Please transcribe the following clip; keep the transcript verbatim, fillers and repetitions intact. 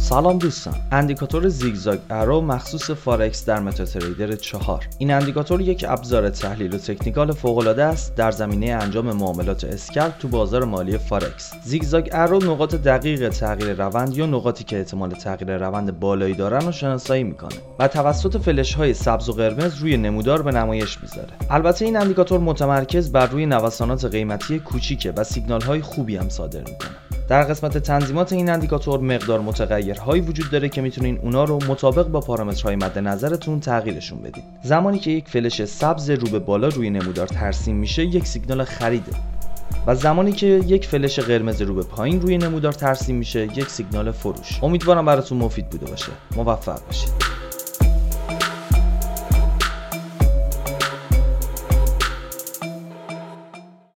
سلام دوستان، اندیکاتور زیگزاگ ارو مخصوص فارکس در متاتریدر چهار. این اندیکاتور یک ابزار تحلیل و تکنیکال فوق‌العاده است در زمینه انجام معاملات اسکلپ تو بازار مالی فارکس. زیگزاگ ارو نقاط دقیق تغییر روند یا نقاطی که احتمال تغییر روند بالایی دارن رو شناسایی میکنه و توسط فلش های سبز و قرمز روی نمودار به نمایش میذاره. البته این اندیکاتور متمرکز بر روی نوسانات قیمتی کوچیکه و سیگنال های خوبی هم صادر میکنه. در قسمت تنظیمات این اندیکاتور مقدار متغیرهایی وجود داره که میتونین اونا رو مطابق با پارامترهای مد نظرتون تغییرشون بدین. زمانی که یک فلش سبز رو به بالا روی نمودار ترسیم میشه یک سیگنال خریده و زمانی که یک فلش قرمز رو به پایین روی نمودار ترسیم میشه یک سیگنال فروش. امیدوارم براتون مفید بوده باشه. موفق باشید.